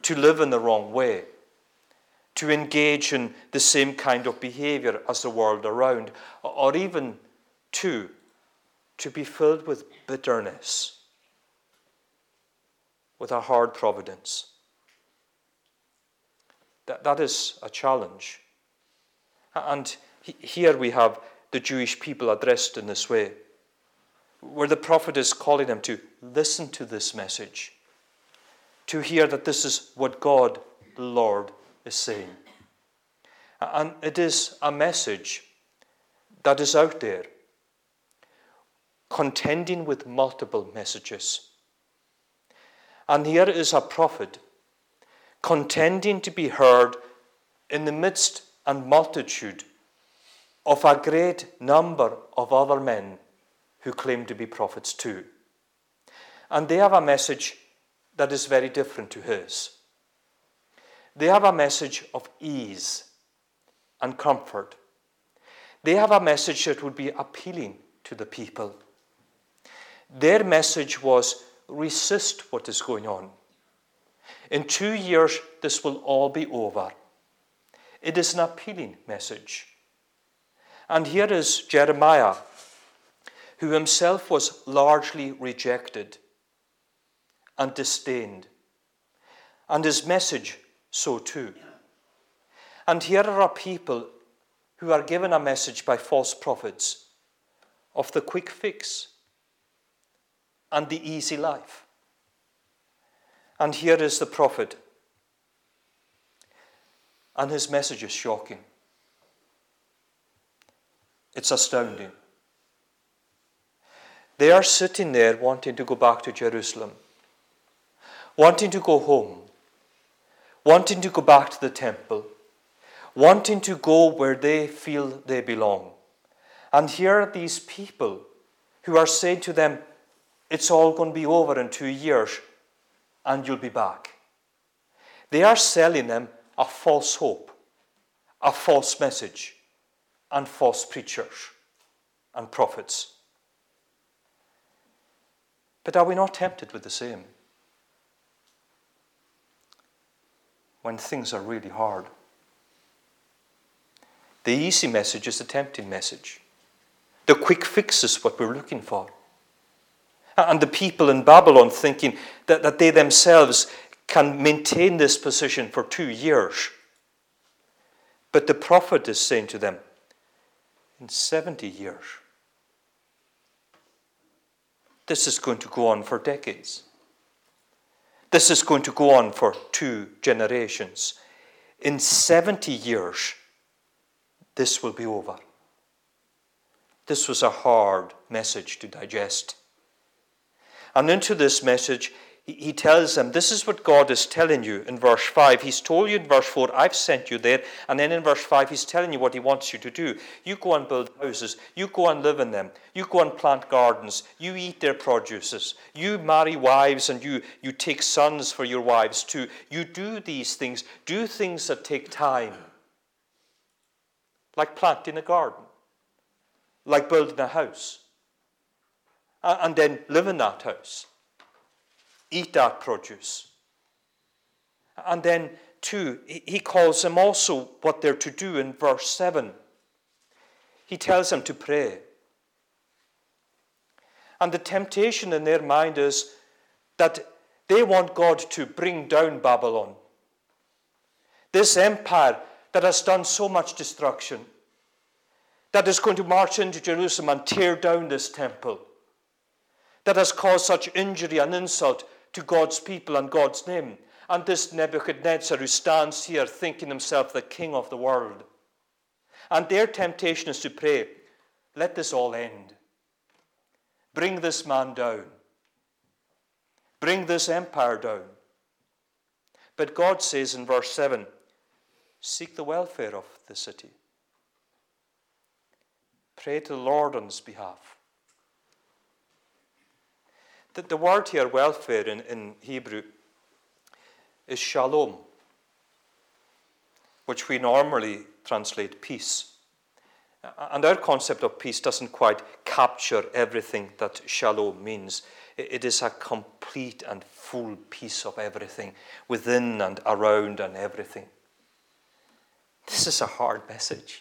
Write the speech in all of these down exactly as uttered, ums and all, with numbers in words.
to live in the wrong way, to engage in the same kind of behavior as the world around, or even two, to be filled with bitterness, with a hard providence. That, that is a challenge. And here we have the Jewish people addressed in this way, where the prophet is calling them to listen to this message, to hear that this is what God, the Lord, is saying. And it is a message that is out there, contending with multiple messages. And here is a prophet contending to be heard in the midst and multitude of a great number of other men who claim to be prophets too. And they have a message that is very different to his. They have a message of ease and comfort. They have a message that would be appealing to the people. Their message was, resist what is going on. In two years, this will all be over. It is an appealing message. And here is Jeremiah, who himself was largely rejected and disdained, and his message so too. And here are a people who are given a message by false prophets of the quick fix and the easy life. And here is the prophet, and his message is shocking. It's astounding. They are sitting there wanting to go back to Jerusalem, wanting to go home, wanting to go back to the temple, wanting to go where they feel they belong. And here are these people who are saying to them, it's all going to be over in two years and you'll be back. They are selling them a false hope, a false message, and false preachers and prophets. But are we not tempted with the same? When things are really hard. The easy message is the tempting message. The quick fix is what we're looking for. And the people in Babylon thinking that, that they themselves can maintain this position for two years. But the prophet is saying to them, in seventy years, this is going to go on for decades. This is going to go on for two generations. In seventy years, this will be over. This was a hard message to digest. And into this message, he tells them, this is what God is telling you in verse five. He's told you in verse four, I've sent you there. And then in verse five, he's telling you what he wants you to do. You go and build houses. You go and live in them. You go and plant gardens. You eat their produces. You marry wives and you, you take sons for your wives too. You do these things. Do things that take time. Like planting a garden. Like building a house. And then live in that house. Eat that produce. And then, too, he calls them also what they're to do in verse seven. He tells them to pray. And the temptation in their mind is that they want God to bring down Babylon. This empire that has done so much destruction, that is going to march into Jerusalem and tear down this temple, that has caused such injury and insult to God's people and God's name. And this Nebuchadnezzar who stands here thinking himself the king of the world. And their temptation is to pray, let this all end. Bring this man down. Bring this empire down. But God says in verse seven, seek the welfare of the city. Pray to the Lord on his behalf. The, the word here, welfare, in, in Hebrew, is shalom, which we normally translate peace. And our concept of peace doesn't quite capture everything that shalom means. It is a complete and full peace of everything, within and around and everything. This is a hard message.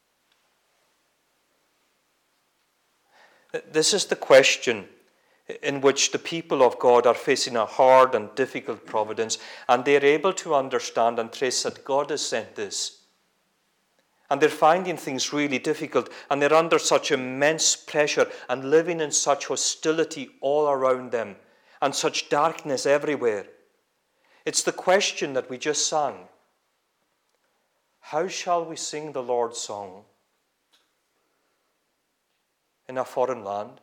This is the question in which the people of God are facing a hard and difficult providence, and they're able to understand and trace that God has sent this. And they're finding things really difficult, and they're under such immense pressure and living in such hostility all around them and such darkness everywhere. It's the question that we just sang. How shall we sing the Lord's song in a foreign land?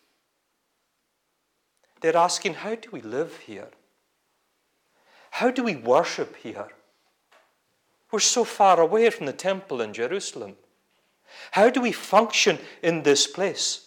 They're asking, how do we live here? How do we worship here? We're so far away from the temple in Jerusalem. How do we function in this place?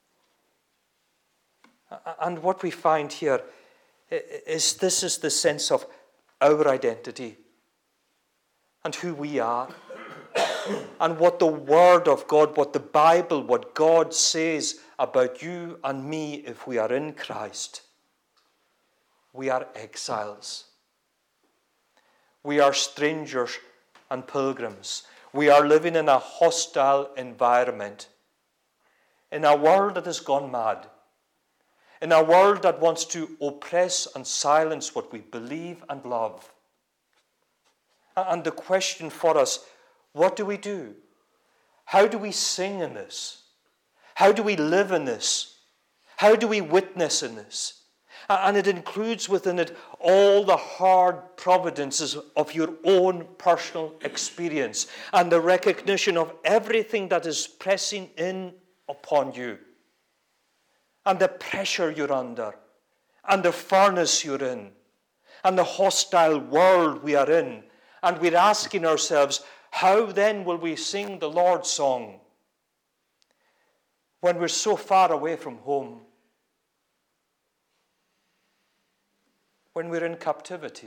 And what we find here is this is the sense of our identity and who we are and what the Word of God, what the Bible, what God says about you and me if we are in Christ. We are exiles. We are strangers and pilgrims. We are living in a hostile environment, in a world that has gone mad, in a world that wants to oppress and silence what we believe and love. And the question for us, what do we do? How do we sing in this? How do we live in this? How do we witness in this? And it includes within it all the hard providences of your own personal experience and the recognition of everything that is pressing in upon you and the pressure you're under and the furnace you're in and the hostile world we are in. And we're asking ourselves, how then will we sing the Lord's song when we're so far away from home? When we're in captivity?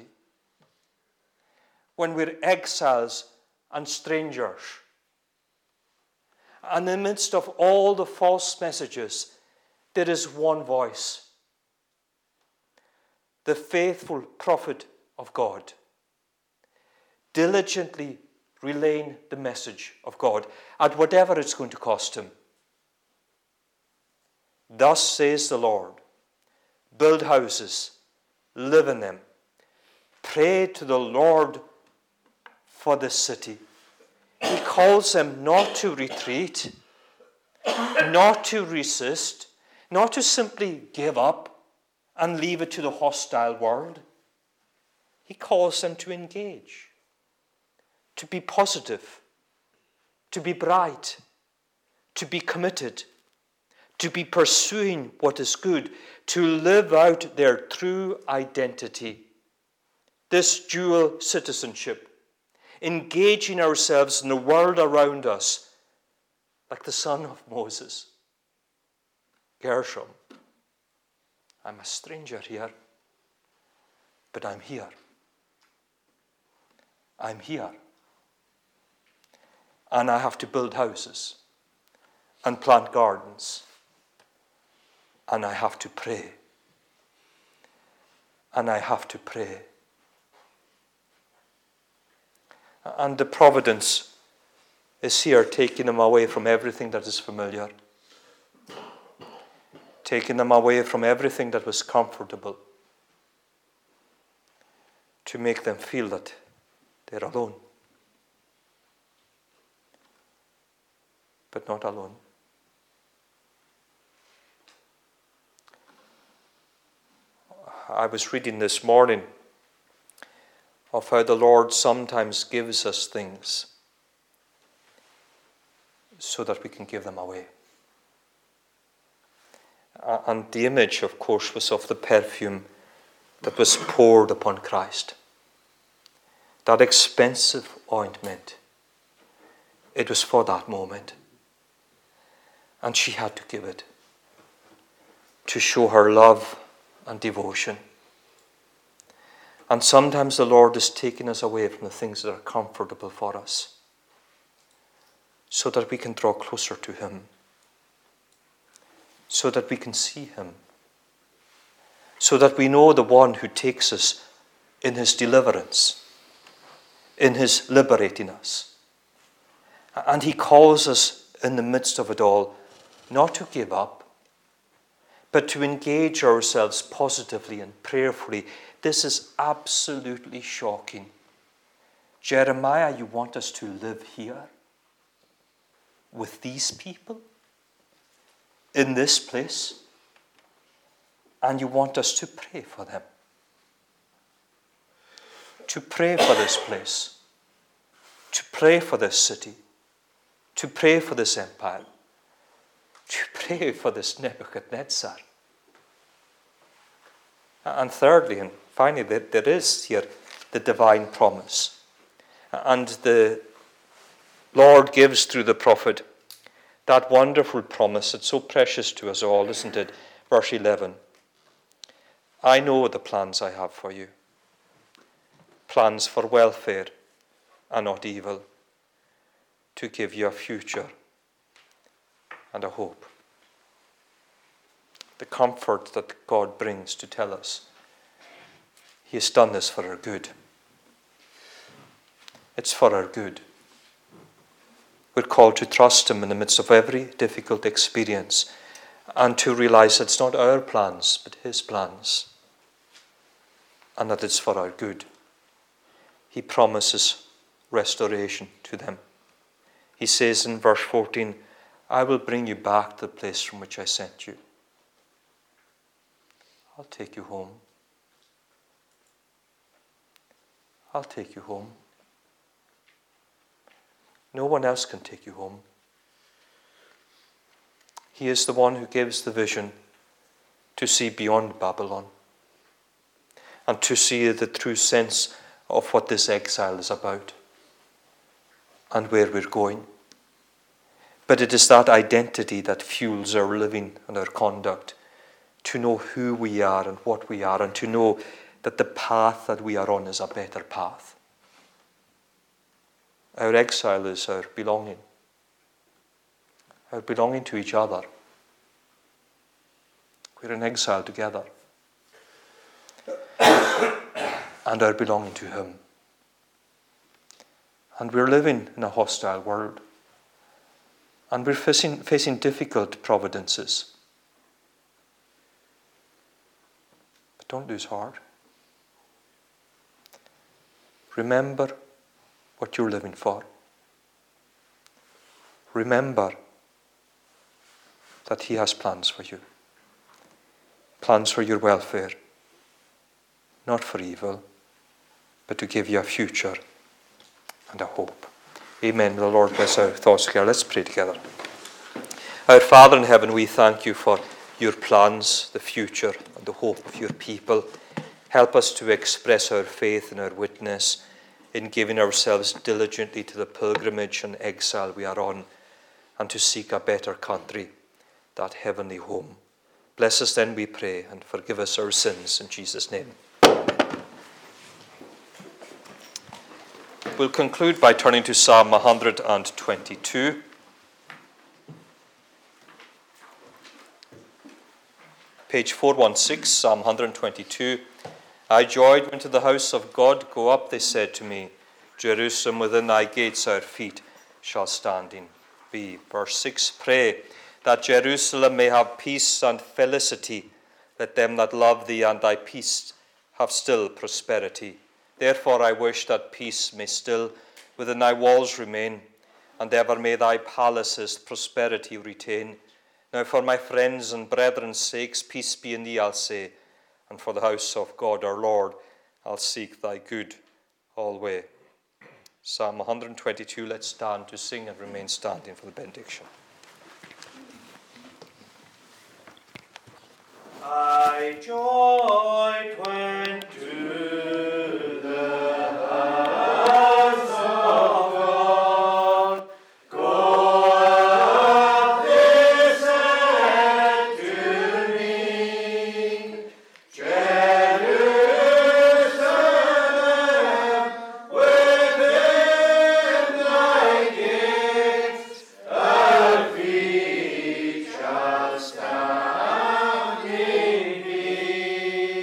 When we're exiles and strangers? And in the midst of all the false messages, there is one voice. The faithful prophet of God, diligently relaying the message of God at whatever it's going to cost him. Thus says the Lord, build houses, live in them. Pray to the Lord for the city. He calls them not to retreat, not to resist, not to simply give up and leave it to the hostile world. He calls them to engage, to be positive, to be bright, to be committed, to be pursuing what is good, to live out their true identity, this dual citizenship, engaging ourselves in the world around us, like the son of Moses, Gershom. I'm a stranger here, but I'm here. I'm here. And I have to build houses and plant gardens. And I have to pray. And I have to pray. And the providence is here, taking them away from everything that is familiar. Taking them away from everything that was comfortable. To make them feel that they're alone. But not alone. I was reading this morning of how the Lord sometimes gives us things so that we can give them away. And the image, of course, was of the perfume that was poured upon Christ. That expensive ointment. It was for that moment. And she had to give it to show her love and devotion. And sometimes the Lord is taking us away from the things that are comfortable for us so that we can draw closer to Him, so that we can see Him, so that we know the one who takes us in his deliverance, in his liberating us. And he calls us in the midst of it all not to give up, but to engage ourselves positively and prayerfully. This is absolutely shocking. Jeremiah, you want us to live here with these people in this place, and you want us to pray for them. To pray for this place, to pray for this city, to pray for this empire, to pray for this Nebuchadnezzar. And thirdly, and finally, there is here the divine promise. And the Lord gives through the prophet that wonderful promise that's so precious to us all, isn't it? Verse eleven. I know the plans I have for you. Plans for welfare and not evil, to give you a future and a hope. The comfort that God brings to tell us He has done this for our good. It's for our good. We're called to trust Him in the midst of every difficult experience and to realize it's not our plans but His plans, and that it's for our good. He promises restoration to them. He says in verse fourteen, I will bring you back to the place from which I sent you. I'll take you home. I'll take you home. No one else can take you home. He is the one who gives the vision to see beyond Babylon and to see the true sense of what this exile is about and where we're going. But it is that identity that fuels our living and our conduct, to know who we are and what we are, and to know that the path that we are on is a better path. Our exile is our belonging, our belonging to each other. We're in exile together. And our belonging to Him. And we're living in a hostile world. And we're facing, facing difficult providences. But don't lose heart. Remember what you're living for. Remember that He has plans for you. Plans for your welfare. Not for evil, but to give you a future and a hope. Amen. May the Lord bless our thoughts together. Let's pray together. Our Father in heaven, we thank you for your plans, the future, and the hope of your people. Help us to express our faith and our witness in giving ourselves diligently to the pilgrimage and exile we are on, and to seek a better country, that heavenly home. Bless us then, we pray, and forgive us our sins in Jesus' name. We'll conclude by turning to Psalm one hundred twenty-two. Page four sixteen, Psalm one hundred twenty-two. I joyed into the house of God. Go up, they said to me. Jerusalem, within thy gates our feet shall standing be. Verse six, pray that Jerusalem may have peace and felicity. Let them that love thee and thy peace have still prosperity. Therefore I wish that peace may still within thy walls remain, and ever may thy palaces prosperity retain. Now for my friends' and brethren's sakes, peace be in thee, I'll say, and for the house of God our Lord, I'll seek thy good alway. Psalm one hundred twenty-two, let's stand to sing and remain standing for the benediction. I joyed when to the house of God, go up, they said to me, Jerusalem, within thy gates our feet shall stand.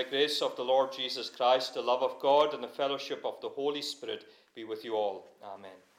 grace of the Lord Jesus Christ, the love of God, and the fellowship of the Holy Spirit be with you all. Amen.